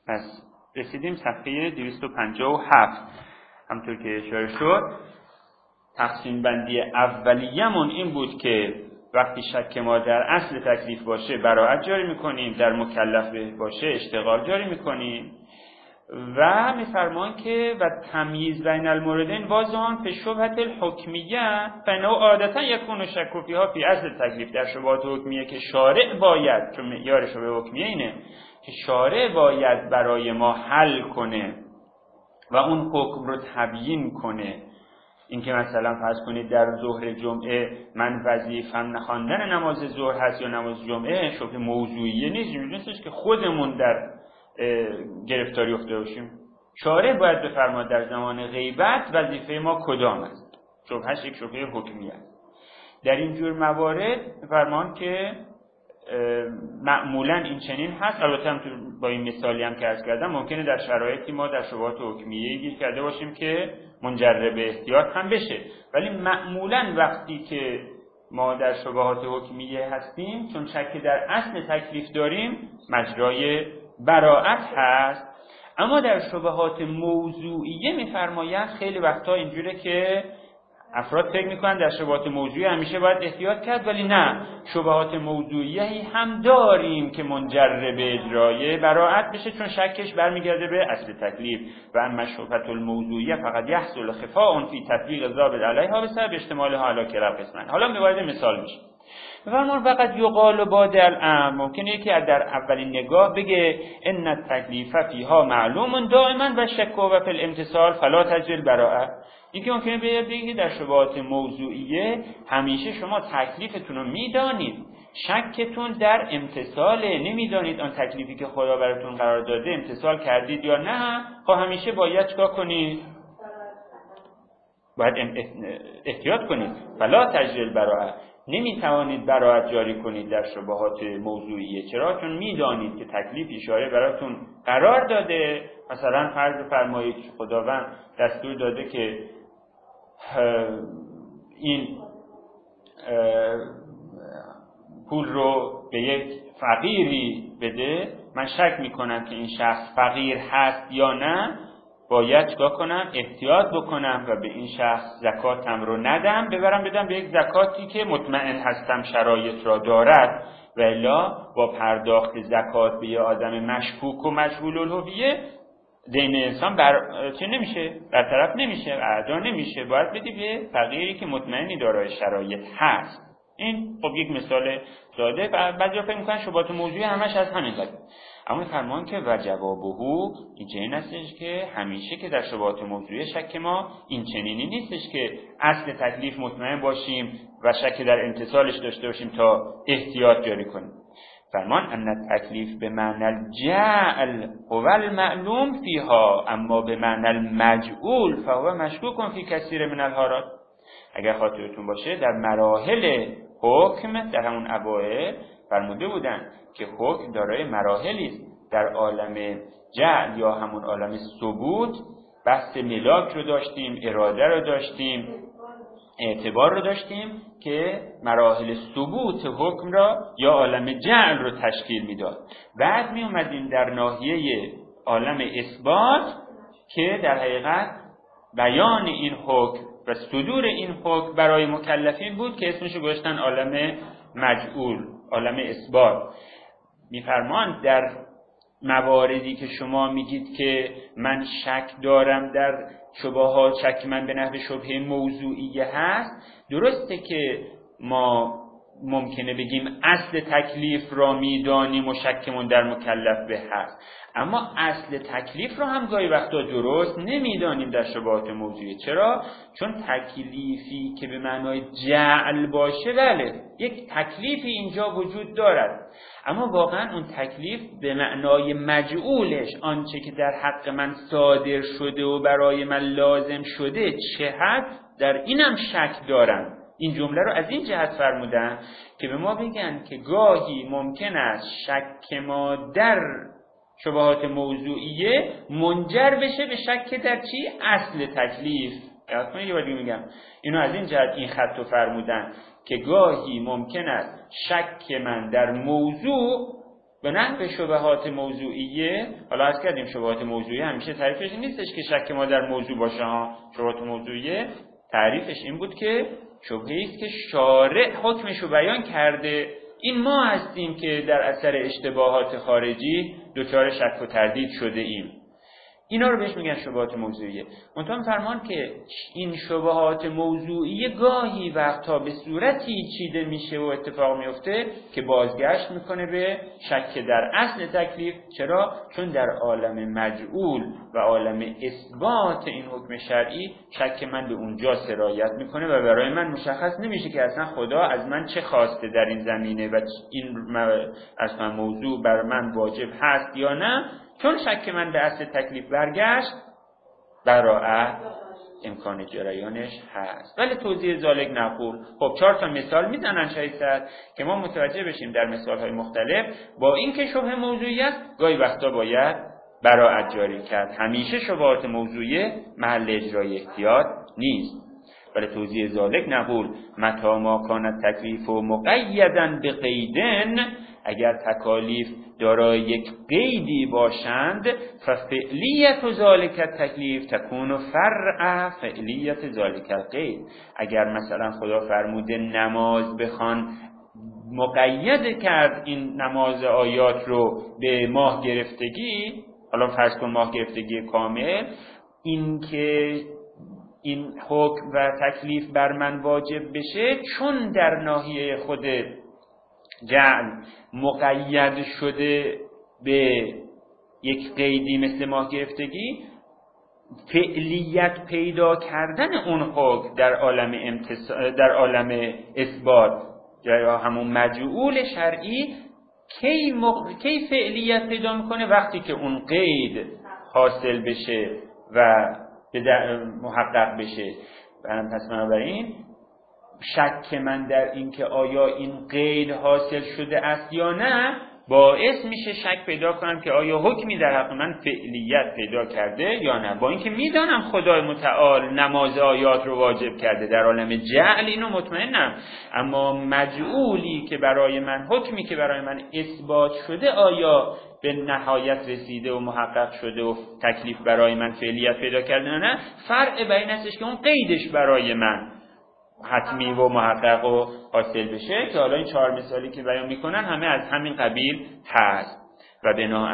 پس رسیدیم صفحه 257. همطور که اشاره شد تقسیم بندی اولیه‌مون این بود که وقتی شک ما در اصل تکلیف باشه براءت جاری میکنیم، در مکلف باشه اشتغال جاری میکنیم و میفرمان که و تمییز بین الموردین واضحان فی شبهة الحکمیه فانه عادتا یکون شک فیها فی اصل تکلیف. در شبهات حکمیه که شارع باید، چون معیار شبهه حکمیه اینه که شارع باید برای ما حل کنه و اون حکم رو تبیین کنه. اینکه مثلا فرض کنید در ظهر جمعه من وظیفه‌ام خواندن نماز ظهر هست یا نماز جمعه، شبهه موضوعیه نیست که خودمون در گرفتاری افتاده باشیم. شارع باید بفرماد در زمان غیبت وظیفه ما کدام است. شبهش یک شبهه حکمی است. در این جور موارد فرمان که معمولا این چنین هست. البته هم با این مثالی هم که عرض کردم ممکنه در شرایطی ما در شبهات حکمیه گیر کرده باشیم که منجر به احتیاط هم بشه، ولی معمولا وقتی که ما در شبهات حکمیه هستیم چون شک در اصل تکلیف داریم مجرای براءت هست. اما در شبهات موضوعیه میفرماید خیلی وقتا اینجوره که افراد فکر میکنن در شبهات موضوعی همیشه باید احتیاط کرد، ولی نه، شبهات موضوعی هم داریم که منجر به اجرای براءت بشه چون شکش برمیگرده به اصل تکلیف. و اما شبهة الموضوعیه فقط یحصل خفاء فی تطبیق ضابط علیها بسبب اشتمالها علی کلا قسمین. حالا میوارد مثال میشه. فرمان فقط یقال بعد الامر، ممکنه یکی در اولین نگاه بگه ان التکلیف فیها معلوم دائما و شک و فی الامتثال فلا تجری البراءه. اینکه ممکنه بگه در شبهات موضوعیه همیشه شما تکلیفتون رو میدانید، شکتون در امتثال نمیدانید آن تکلیفی که خدا براتون قرار داده امتثال کردید یا نه. خب همیشه باید چیکار کنید؟ باید احتیاط کنید. فلا تجری البراءه، نمیتوانید براءت جاری کنید در شبهات موضوعیه. چرا؟ چون میدانید که تکلیفی شارع براتون قرار داده. مثلا فرض بفرمایید خداوند دستور داده که این پول رو به یک فقیری بده، من شک میکنم که این شخص فقیر هست یا نه، باید چیکار کنم؟ احتیاط بکنم و به این شخص زکاتم رو ندم، بدم به یک زکاتی که مطمئن هستم شرایط را دارد، و الا با پرداخت زکات به یه آدم مشکوک و مجهول الهویه دین انسان برطرف نمیشه، ادا نمیشه. باید بدی به فقیری که مطمئنی دارای شرایط هست. این خب یک مثال ساده. بعضیا فکر میکنن شبهات موضوعی همش از همین قبیل. اما فرمان که و جوابه این چنین هستش که همیشه که در شبهات موضوعی شک ما این چنینی نیستش که اصل تکلیف مطمئن باشیم و شک در امتثالش داشته باشیم تا احتیاط جاری کنیم. فرمان ان التکلیف به معنی الجعل هو المعلوم فیها اما به معنی المجعول فهو مشکوک فی کثیر من الحالات. اگر خاطرتون باشه در مراحل حکم در همون اوائل فرموده بودن که حکم دارای مراحلی است. در عالم جعل یا همون عالم ثبوت بحث ملاک رو داشتیم، اراده رو داشتیم، اعتبار رو داشتیم که مراحل ثبوت حکم را یا عالم جعل رو تشکیل میداد. بعد می اومدیم در ناحیه عالم اثبات که در حقیقت بیان این حکم و صدور این حکم برای مکلفین بود که اسمشو گذاشتن عالم مجعول، عالم اثبات. میفرمان در مواردی که شما میگید که من شک دارم در شبهات، شک من به نحو شبهه موضوعیه هست، درسته که ما ممکنه بگیم اصل تکلیف را میدانیم و شکمون در مکلف به هست، اما اصل تکلیف را هم گاهی وقتا درست نمیدانیم در شبهات موضوعی. چرا؟ چون تکلیفی که به معنای جعل باشه، بله یک تکلیفی اینجا وجود دارد، اما واقعا اون تکلیف به معنای مجعولش، آنچه که در حق من صادر شده و برای من لازم شده چه هست، در اینم شک دارم. این جمله رو از این جهت فرمودن که به ما بگن که گاهی ممکن است شک ما در شبهات موضوعیه منجر بشه به شک در چی؟ اصل تکلیف. یاد کنید یه بار دیگه میگم، اینو از این جهت این خط رو فرمودن که گاهی ممکن است شک من در موضوع به نحو شبهات موضوعیه. حالا عرض کردیم شبهات موضوعیه همیشه تعریفش این نیستش که شک ما در موضوع باشه ها. شبهات موضوعیه تعریفش این بود که شبهه‌ای است که شارع حکمش رو بیان کرده، این ما هستیم که در اثر اشتباهات خارجی دچار شک و تردید شده ایم. اینا رو بهش میگن شبهات موضوعیه. منتها فرمان که این شبهات موضوعیه گاهی وقتا به صورتی چیده میشه و اتفاق میفته که بازگشت میکنه به شک در اصل تکلیف. چرا؟ چون در عالم مجعول و عالم اثبات این حکم شرعی شک من به اونجا سرایت میکنه و برای من مشخص نمیشه که اصلا خدا از من چه خواسته در این زمینه و این اصلا موضوع بر من واجب هست یا نه. چون شک من به اصل تکلیف برگشت، براءت امکان جریانش هست. ولی توضیح ذالک نقول. خب 4 تا مثال میزنن شایسته که ما متوجه بشیم در مثالهای مختلف با اینکه شبهه موضوعی است گاهی وقتا باید براءت جاری کرد. همیشه شبهات موضوعی محل اجرای احتیاط نیست. ولی توضیح ذالک نقول متی ما کان تکلیف مقیدا بقیدن، اگر تکالیف دارای یک قیدی باشند، ففعلیت ذالک تکلیف تکون فرع فعلیت ذالک القید. اگر مثلا خدا فرموده نماز بخوان، مقید کرد این نماز آیات رو به ماه گرفتگی، حالا فرض کن ماه گرفتگی کامل، این که این حکم و تکلیف بر من واجب بشه چون در ناحیه خود جعل مقید شده به یک قیدی مثل ماه گرفتگی، فعلیت پیدا کردن اون حکم در عالم اثبات یا همون مجعول شرعی کی فعلیت پیدا میکنه؟ وقتی که اون قید حاصل بشه و محقق بشه. پس بنابراین شک من در این که آیا این قید حاصل شده است یا نه باعث میشه شک پیدا کنم که آیا حکمی در حق من فعلیت پیدا کرده یا نه. با اینکه میدانم خدای متعال نماز آیات رو واجب کرده، در عالم جعل اینو مطمئنم، اما مجعولی که برای من، حکمی که برای من اثبات شده آیا به نهایت رسیده و محقق شده و تکلیف برای من فعلیت پیدا کرده یا نه، فرع بین هستش که اون قیدش برای من حتمی و محقق و حاصل بشه. که حالا این 4 مثالی که بیان میکنن همه از همین قبیل هست. و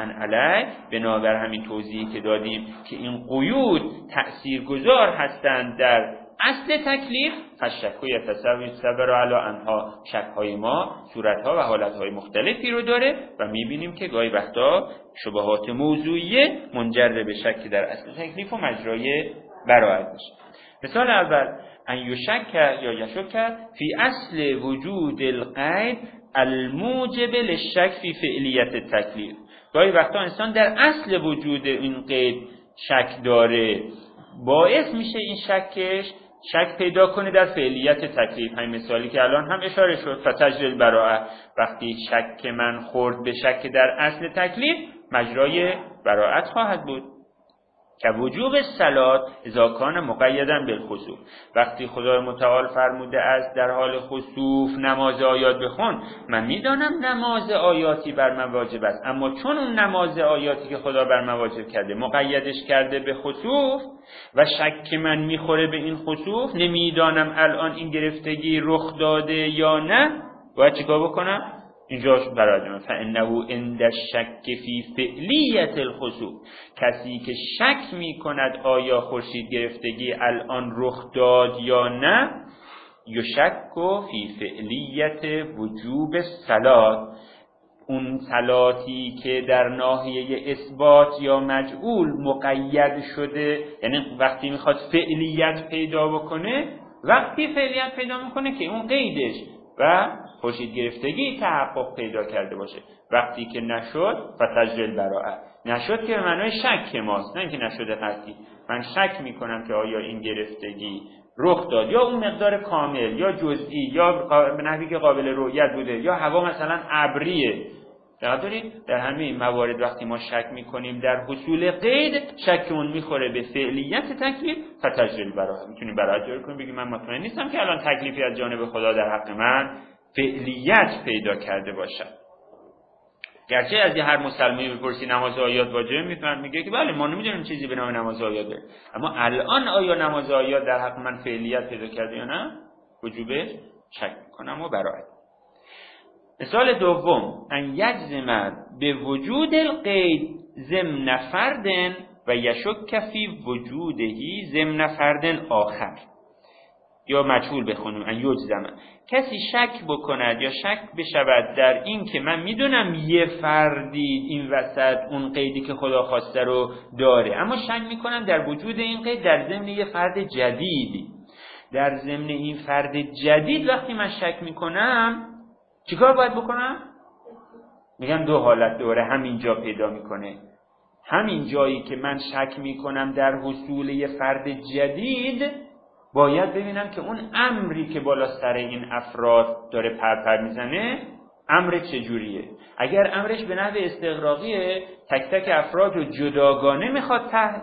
بنابر همین توضیحی که دادیم که این قیود تأثیرگذار هستند در اصل تکلیف، فشک یتصور صبر علی انها، شک‌های ما صورت‌ها و حالت‌های مختلفی رو داره و می‌بینیم که گاهی وقتا شبهات موضوعیه منجر به شک در اصل تکلیف و مجرای براءت میشه. مثال اول ان یشک یا یشک فی اصل وجود القید الموجب للشک فی فعلیت التکلیف. گاهی وقتا انسان در اصل وجود این قید شک داره، باعث میشه این شک پیدا کنه در فعلیت تکلیف. همین مثالی که الان هم اشاره شد، فتجری البراءه، وقتی شک من خورد به شک در اصل تکلیف مجرای براءت خواهد بود. که وجوب صلات اذا کان مقیدا بالخسوف، وقتی خدای متعال فرموده است در حال خسوف نماز آیات بخون، من میدانم نماز آیاتی بر من واجب است، اما چون اون نماز آیاتی که خدا بر من واجب کرده مقیدش کرده به خسوف و شک من میخوره به این خسوف، نمیدانم الان این گرفتگی رخ داده یا نه، باید چیکار بکنم؟ اینجاش برادرم فانه عند الشک فی فعلیت الخسوف، کسی که شک می کند آیا خورشید گرفتگی الان رخ داد یا نه، یشک فی فعلیت وجوب صلات، اون صلاتی که در ناحیه اثبات یا مجعول مقید شده، یعنی وقتی میخواد فعلیت پیدا بکنه، وقتی فعلیت پیدا میکنه که اون قیدش و خورشید گرفتگی تحقق پیدا کرده باشه. وقتی که نشد فتجری البراءه، نشد که به معنای شک ماست، نه اینکه نشده قطعی. من شک میکنم که آیا این گرفتگی رخ داد یا اون مقدار کامل یا جزئی یا به نحوی که قابل رؤیت بوده یا هوا مثلا ابریه. در همه این موارد وقتی ما شک میکنیم در حصول قید، شکمون میخوره به فعلیت تکلیف، فتجری البراءه. میتونیم براءت جاری کنیم، بگیم من مطمئن نیستم که الان تکلیفی از جانب خدا در حق من فعلیت پیدا کرده باشد. گرچه از هر مسلمانی بپرسی نماز و آیات واجبه میگه که بله ما نمیدونیم چیزی به نام نماز و آیات داره، اما الان آیا نماز و آیات در حق من فعلیت پیدا کرده یا نه وجوبش شک میکنم و برای. مثال دوم ان یجزم به وجود القید ضمن فرد و یشک فی وجودهی ضمن فرد آخر. یا مجهول بخونیم ان یجزم، کسی شک بکند یا شک بشود در این که من میدونم یه فردی این وسط اون قیدی که خدا خواسته رو داره، اما شک میکنم در وجود این قید در ضمن یه فرد جدیدی. در ضمن این فرد جدید وقتی من شک میکنم چیکار باید بکنم؟ میگم دو حالت دوره همینجا پیدا میکنه. همین جایی که من شک میکنم در حصول یه فرد جدید باید ببینم که اون امری که بالا سر این افراد داره پرپر میزنه امر چجوریه. اگر امرش به نحو استغراقیه، تک تک افراد رو جداگانه میخواد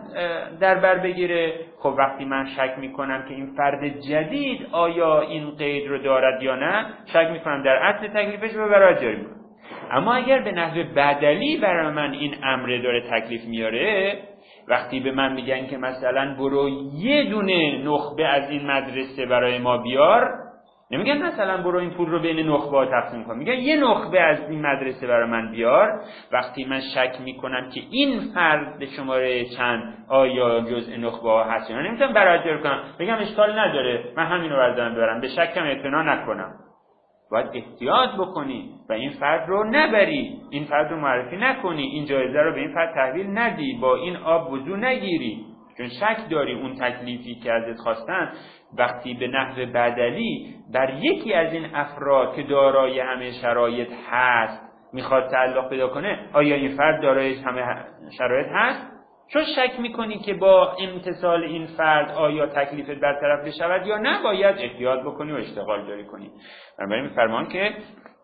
در بر بگیره، خب وقتی من شک میکنم که این فرد جدید آیا این قید رو دارد یا نه، شک میکنم در اصل تکلیفش رو برای جاری میکنم. اما اگر به نحو بدلی برای من این امر داره تکلیف میاره، وقتی به من میگن که مثلا برو یه دونه نخبه از این مدرسه برای ما بیار، نمیگن مثلا برو این پول رو بین نخبه ها تقسیم کن، میگن یه نخبه از این مدرسه برای من بیار. وقتی من شک میکنم که این فرد شماره چند آیا جزء نخبه ها هست یا نه، نمیتونم برای جاری کنم بگم اشکال نداره من همین رو بردارم ببرم، به شکم اعتنا نکنم. باید احتیاط بکنی و این فرد رو نبری، این فرد رو معرفی نکنی، این جایزه رو به این فرد تحویل ندی، با این آب وضو نگیری، چون شک داری اون تکلیفی که ازت خواستن وقتی به نحو بدلی بر یکی از این افراد که دارای همه شرایط هست میخواد تعلق پیدا کنه، آیا این فرد دارای همه شرایط هست؟ چون شک میکنی که با امتصال این فرد آیا تکلیفت برطرف بشود یا نه، باید احتیاط بکنی و اشتغال جاری کنی. بنابراین میفرمان که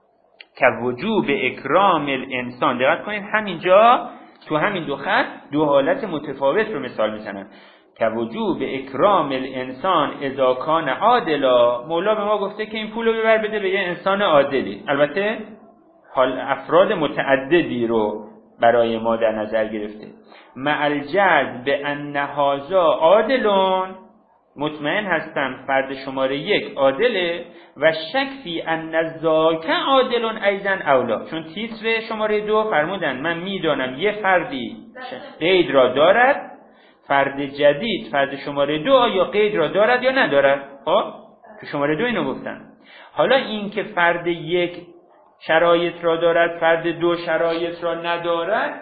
وجوب اکرام الانسان، دقت کنید همینجا تو همین دو خط دو حالت متفاوت رو مثال میزنن. وجوب اکرام الانسان اذا کان عادلا، مولا به ما گفته که این پول رو ببر بده به یه انسان عادلی، البته حال افراد متعددی رو برای ما در نظر گرفته. مع الجزم به ان هذا عادلون، مطمئن هستم فرد شماره یک عادله، و شک فی ان ذاک عادلون ایضا اولا، چون تیتر شماره 2 فرمودن من میدانم یه فردی قید را دارد، فرد جدید فرد شماره 2 آیا قید را دارد یا ندارد. خب تو شماره 2 اینو گفتن. حالا این که فرد یک شرایط را دارد فرد 2 شرایط را ندارد،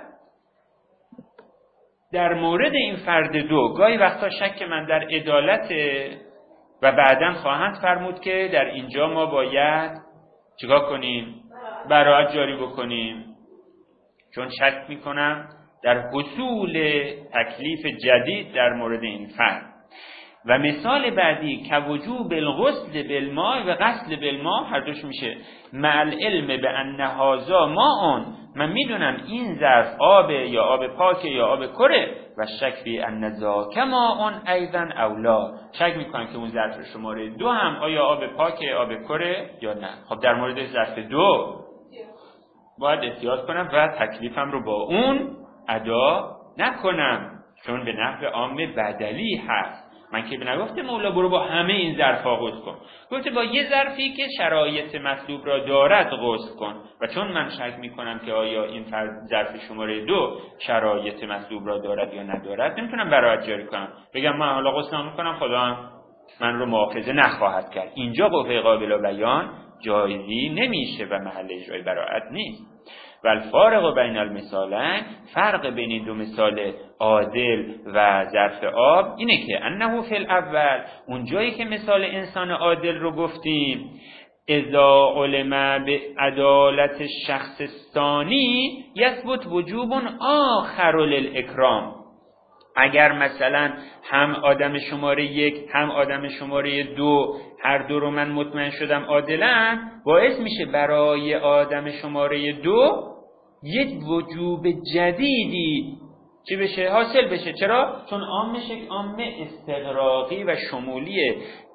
در مورد این فرد 2 گاهی وقتا شک من در عدالت و بعداً خواهند فرمود که در اینجا ما باید چیکار کنیم؟ براءت جاری بکنیم، چون شک میکنم در حصول تکلیف جدید در مورد این فرد. و مثال بعدی که وجوب الغسل بالماء و غسل بالماء، هر دوش میشه مع العلم به ان هذا ماء، من میدونم این ظرف آب یا آب پاک یا آب کره، و شک فی ان ذاک ماء ایضا اولا، شک میکنم که اون ظرف شماره 2 هم آیا آب پاک آب کره یا نه. خب در مورد ظرف 2 باید احتیاط کنم و تکلیفم رو با اون ادا نکنم، چون به نحو عام بدلی هست. من که نگفته مولا برو با همه این ظرفا غسل کن، گفته با یه ظرفی که شرایط مطلوب را دارد غسل کن، و چون من شک میکنم که آیا این فرد ظرف شماره 2 شرایط مطلوب را دارد یا ندارد، نمیتونم براءت جاری کنم بگم من حالا غسل میکنم خدا من رو مؤاخذه نخواهد کرد. اینجا قوه قابل بیان جایزی نمیشه و محل اجرای براءت نیست. و الفارق بین المثالین، فرق بین این دو مثال عادل و ظرف آب اینه که انه فی الاول، اون جایی که مثال انسان عادل رو گفتیم، اذا علم به عدالت شخص ثانی یثبت وجوب آخر للاکرام، اگر مثلا هم آدم شماره 1 هم آدم شماره 2 هر دو رو من مطمئن شدم عادلن، باعث میشه برای آدم شماره 2 یک وجوب جدیدی چی بشه؟ حاصل بشه. چرا؟ چون عامه استغراقی و شمولیه.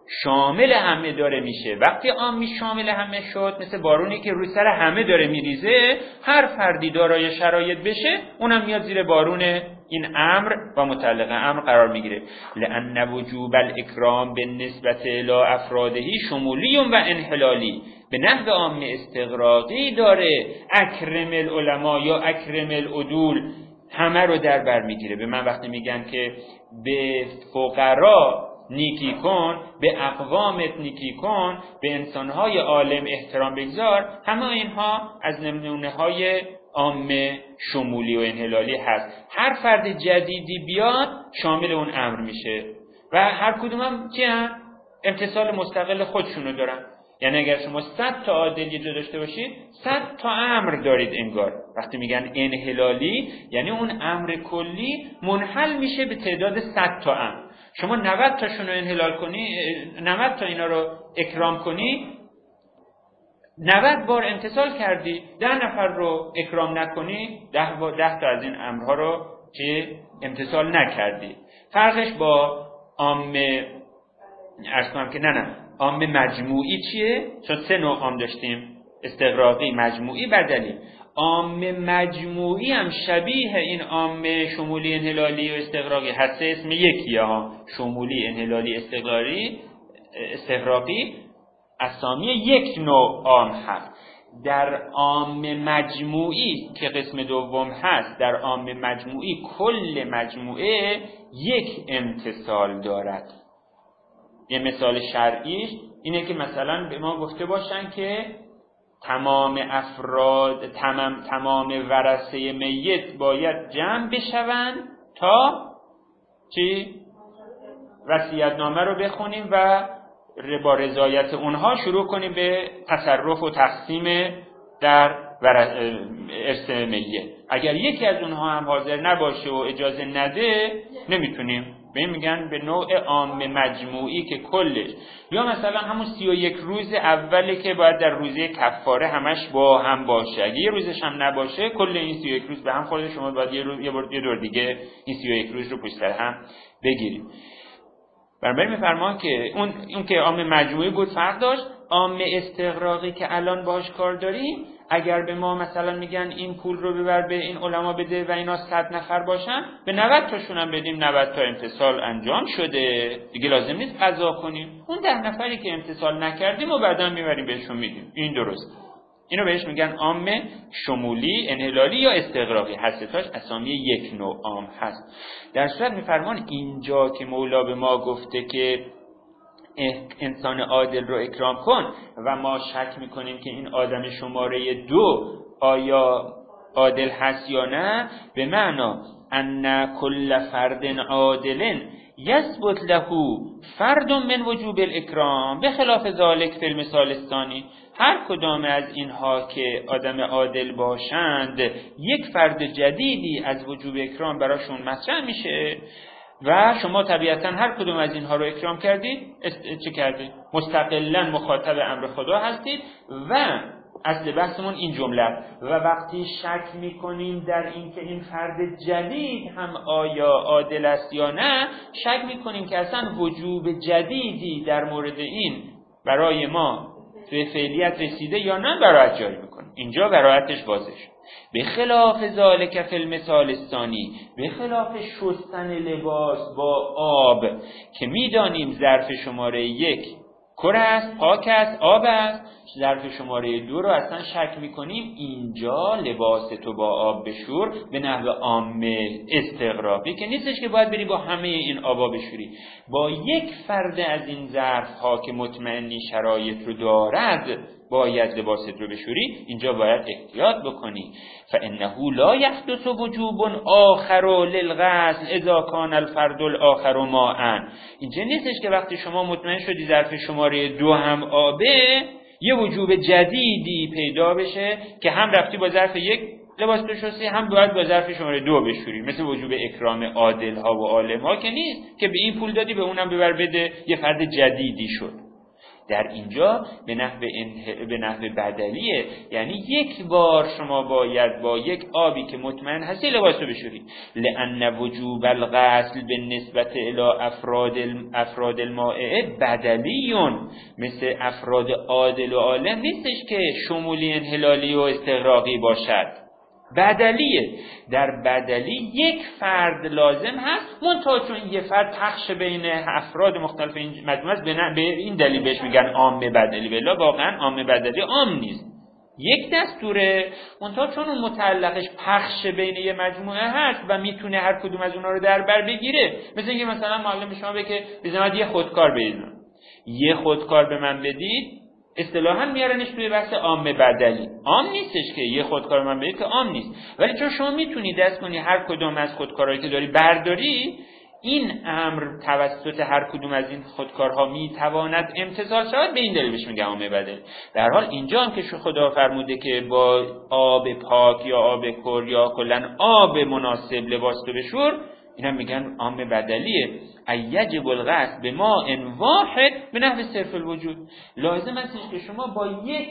شامل همه داره میشه. وقتی عامی شامل همه شد، مثل بارونی که روی سر همه داره میریزه، هر فردی دارای شرایط بشه اونم میاد زیر بارون این امر و متعلق امر قرار میگیره. لأن وجوب الاکرام بالنسبة الی افراده شمولی و انحلالی، به نحو عام استغراقی داره اکرم العلماء یا اکرم العدول همه رو در بر میگیره. به من وقتی میگن که به فقرا نیکی کن، به اقوامت نیکی کن، به انسانهای عالم احترام بگذار، همه اینها از نمونه‌های عام شمولی و انحلالی هست. هر فرد جدیدی بیاد شامل اون امر میشه و هر کدوم هم چی هم؟ امتصال مستقل خودشونو دارن. یعنی اگر شما 100 تا عادل یه جا داشته باشید 100 تا امر دارید انگار. وقتی میگن انحلالی یعنی اون امر کلی منحل میشه به تعداد 100 تا امر. شما 90 تاشون رو انحلال کنی، 90 تا اینا رو اکرام کنی، 90 بار امتثال کردی. 10 نفر رو اکرام نکنی، 10 تا از این امرها رو که امتثال نکردی. فرقش با عامه عرض کنم که نه عام مجموعی چیه؟ چون 3 نوع عام داشتیم، استغراقی، مجموعی، بدلی. عام مجموعی هم شبیه این عام شمولی، انحلالی و استغراقی هست. اسم یکیه ها، شمولی، انحلالی، استغراقی اسامی یک نوع عام هست. در عام مجموعی که قسم دوم هست، در عام مجموعی کل مجموعه یک امتصال دارد. یه مثال شرعیش اینه که مثلا به ما گفته باشن که تمام افراد، تمام ورثه میت باید جمع بشون تا چی؟ وصیت‌نامه رو بخونیم و با رضایت اونها شروع کنیم به تصرف و تقسیم در ارث میت. اگر یکی از اونها هم حاضر نباشه و اجازه نده نمیتونیم. به این میگن به نوع عام مجموعی که کلش، یا مثلا همون 31 روز اولی که باید در روزه کفاره همش با هم باشه. اگه یه روزش هم نباشه کل این 31 روز به هم خورده، شما باید یه دور دیگه این 31 روز رو پشت سر هم بگیریم. بنابراین میفرمان که اون که عام مجموعی بود فرق داشت. عام استغراقی که الان باهاش کار داریم، اگر به ما مثلا میگن این پول رو ببر به این علما بده و اینا 100 نفر باشن، به 90 تاشون هم بدیم، 90 تا امتصال انجام شده، دیگه لازم نیست قضا کنیم. اون 10 نفری که امتصال نکردیم و بعدا میبریم بهشون میدیم. این درست. اینو بهش میگن عام شمولی، انحلالی یا استغراقی. هر ستاش اسامی یک نوع عام هست. در صورت میفرمان اینجا که مولا به ما گفته که انسان عادل رو اکرام کن و ما شک میکنیم که این آدم شماره 2 آیا عادل هست یا نه، به معنا ان کل فرد عادل یثبت له فرد من وجوب الاکرام بخلاف ذلك فی المثال الثانی. هر کدام از اینها که آدم عادل باشند یک فرد جدیدی از وجوب اکرام براشون مطرح میشه و شما طبیعتا هر کدوم از اینها رو اکرام کردید. چه کردید؟ مستقلا مخاطب امر خدا هستید و اصل بحثمون این جمله. و وقتی شک میکنیم در این که این فرد جدید هم آیا عادل است یا نه، شک میکنیم که اصلا وجوب جدیدی در مورد این برای ما به فعلیت رسیده یا نه، برایت جاری میکنیم. اینجا برایتش واضح شد. به خلاف ذالک فی المثال الثانی، به خلاف شستن لباس با آب که میدانیم ظرف شماره 1 کره است، پاک است، آب است، ظرف شماره 2 رو اصلا شک میکنیم اینجا لباس تو با آب بشور به نحو عام استغراقی که نیستش که باید بری با همه این آبا بشوری. با یک فرد از این ظرف ها که مطمئنی شرایط رو دارد باید لباست رو بشوری. اینجا باید احتیاط بکنی. فانه لا یحدث وجوب آخر للغسل اذا کان الفرد الاخر ماء. اینجا نیستش که وقتی شما مطمئن شدی ظرف شماره 2 هم آبه یه وجوب جدیدی پیدا بشه که هم رفتی با ظرف 1 لباس بشوری هم باید با ظرف شماره 2 بشوری. مثل وجوب اکرام عادل ها و عالم ها که نیست که به این پول دادی به اونم ببر بده، یه فرد جدیدی شد. در اینجا به نحو بدلیه، یعنی یک بار شما باید با یک آبی که مطمئن هستی لباس رو بشورید. لأن وجوب الغسل بالنسبة الى افراد المائعه بدلیون، مثل افراد عادل و عالم نیستش که شمولی انحلالی و استغراقی باشد، بدلیه. در بدلی یک فرد لازم هست، منتها چون یه فرد پخش بین افراد مختلف این مجموعه است، به این دلیل بهش میگن عام بدلی، بلا واقعا عام بدلی عام نیست، یک دستوره، منتها چون اون متعلقش پخش بین یه مجموعه هست و میتونه هر کدوم از اونها رو در بر بگیره. مثل اینکه مثلا معلم شما بگه که بزنید یه خودکار بدید، یه خودکار به من بدید، اصطلاحاً میارنش توی بحث عام بدلی. عام نیستش که یه خودکار من بدید که عام نیست، ولی چون شما میتونی دست کنی هر کدوم از خودکارهایی که داری برداری، این امر توسط هر کدوم از این خودکارها میتواند امتثال شود، به این دلیل بهش میگم عام بدلی. در حال اینجا هم که خدا فرموده که با آب پاک یا آب کر یا کلاً آب مناسب لباس رو بشور، اینا میگن عام بدلیه. یجب الغسل بماء واحد به نحو صرف الوجود، لازم استش که شما با یک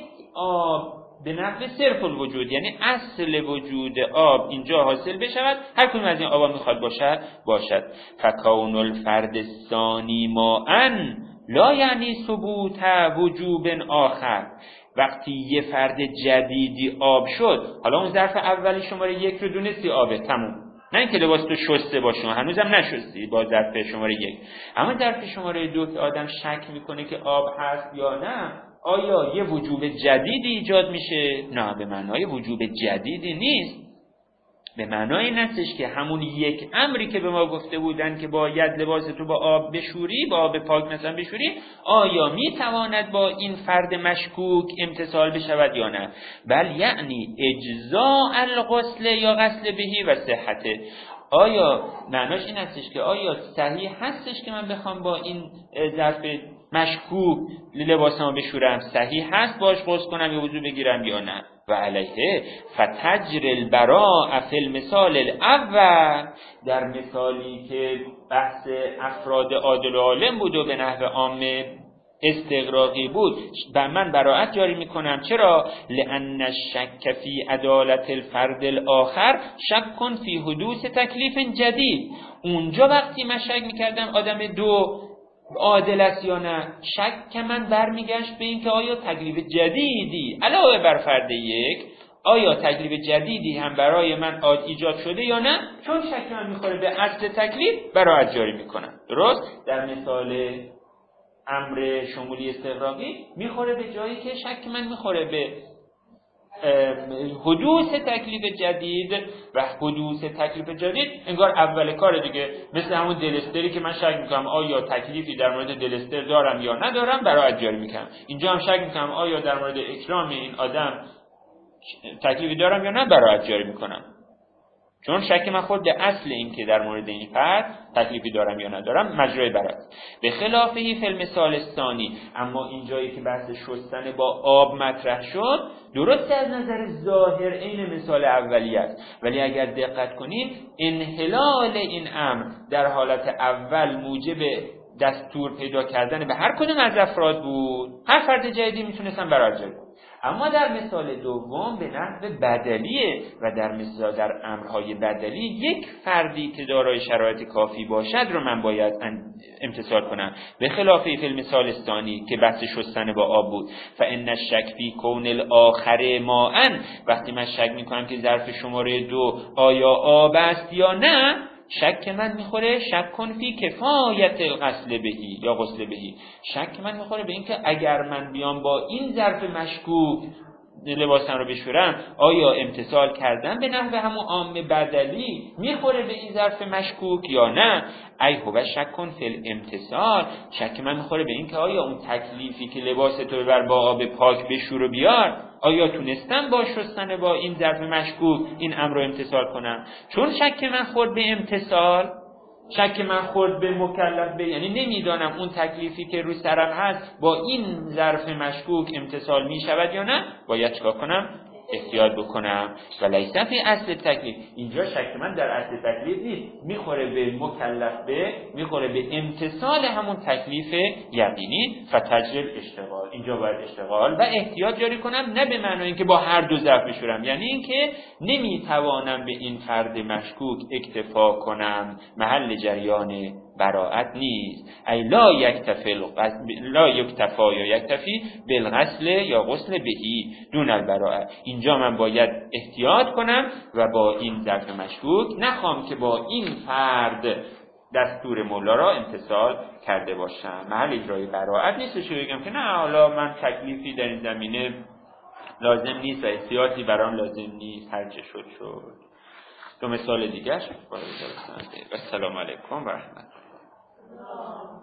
آب به نحو صرف الوجود، یعنی اصل وجود آب اینجا حاصل بشود، هر کدوم از این آبا میخواد باشد. فکون الفرد الثانی ماء لا یعنی ثبوت وجوب آخر. وقتی یه فرد جدیدی آب شد، حالا اون ظرف اولی شماره 1 رو دونستی آبه، تموم، نه اینکه لباس تو شسته باشه، هنوزم نشستی با ظرف شماره 1، اما ظرف شماره 2 که آدم شک میکنه که آب هست یا نه، آیا یه وجوب جدیدی ایجاد میشه؟ نه، به معنای وجوب جدیدی نیست، به معنای این هستش که همون یک امری که به ما گفته بودن که باید لباس تو با آب بشوری، با آب پاک مثلا بشوری، آیا میتواند با این فرد مشکوک امتثال بشود یا نه؟ بل یعنی اجزاء الغسل یا غسل بهی و صحته. آیا معناش این هستش که آیا صحیح هستش که من بخوام با این ظرف مشکوک لباسمو بشورم، صحیح هست باش غسل کنم یا وضو بگیرم یا نه؟ و علیه فتجر البراء فی المثال الاول، در مثالی که بحث افراد عادل و عالم بود و به نحو عام استغراقی بود، من براءت جاری میکنم. چرا؟ لأن الشک فی عدالت الفرد الاخر شک فی حدوث تکلیف جدید. اونجا وقتی من شک میکردم آدم دو عادل است یا نه، شک که من برمیگشت به این که آیا تکلیف جدیدی علاوه بر فرد 1، آیا تکلیف جدیدی هم برای من ایجاد شده یا نه. چون شک من میخوره به اصل تکلیف، براءت جاری میکنم. درست؟ در مثال امر شمولی استغراقی میخوره به جایی که شک من میخوره به حدوث تکلیف جدید، و حدوث تکلیف جدید انگار اول کار دیگه، مثل همون دلستری که من شک میکنم آیا تکلیفی در مورد دلستر دارم یا ندارم، براءت جاری میکنم. اینجا هم شک میکنم آیا در مورد اکرام این آدم تکلیفی دارم یا نه، براءت جاری میکنم. چون شک من خود به اصل این که در مورد این فرد تکلیفی دارم یا ندارم، مجرای براءت. به خلافه فی المثال الثانی، اما این جایی که بحث شستن با آب مطرح شد، درست از نظر ظاهر عین مثال اولی است، ولی اگر دقت کنید انحلال این امر در حالت اول موجب دستور پیدا کردن به هر کدوم از افراد بود، هر فرد جدیدی میتونستن براءت جاری کنن. اما در مثال دوم به نحو بدلیه، و در امرهای بدلی یک فردی که دارای شرایط کافی باشد رو من باید امتثال کنم، به خلاف فی المثال الثانی که بحث شستن با آب بود. فان الشک فی کون الاخر ماء، وقتی من شک میکنم که ظرف شماره 2 آیا آب است یا نه، شک من میخوره شک کن فی کفایت الغسل بهی یا غسل بهی، شک من میخوره به این که اگر من بیام با این ظرف مشکوک لباسم رو بشورم، آیا امتثال کردن به نحو همون عام بدلی میخوره به این ظرف مشکوک یا نه. ای هو شک کن فی الامتثال، شک من میخوره به این که آیا اون تکلیفی که لباس تو ببر با آب پاک بشور و بیار، آیا تونستم با شستن با این ظرف مشکوک این امر رو امتثال کنم. چون شک من خورد به امتثال، شک من خورد به مکلف به، یعنی نمیدانم اون تکلیفی که رو سرم هست با این ظرف مشکوک امتثال می شود یا نه، باید چیکار کنم؟ احتیاط بکنم و لیس فی اصل تکلیف. اینجا شک من در اصل تکلیف نیست، میخوره به مکلف به، میخوره به امتثال همون تکلیف یقینی. فتجرب اشتغال، اینجا باید اشتغال و احتیاط جاری کنم، نه به معنی اینکه با هر دو ظرف بشورم، یعنی اینکه نمیتوانم به این فرد مشکوک اکتفا کنم، محل جریان براءت نیست. ای لا یکتفا یا یکتفی بالغسل یا غسل بهی دون البراءت. اینجا من باید احتیاط کنم و با این ظرف مشکوک نخوام که با این فرد دستور مولا را امتثال کرده باشم، محل اجرای براءت نیست. بگم که نه حالا من تکلیفی در این زمینه لازم نیست و احتیاطی برام لازم نیست، هر چه شد. دو مثال دیگه. السلام علیکم و رحمت الله.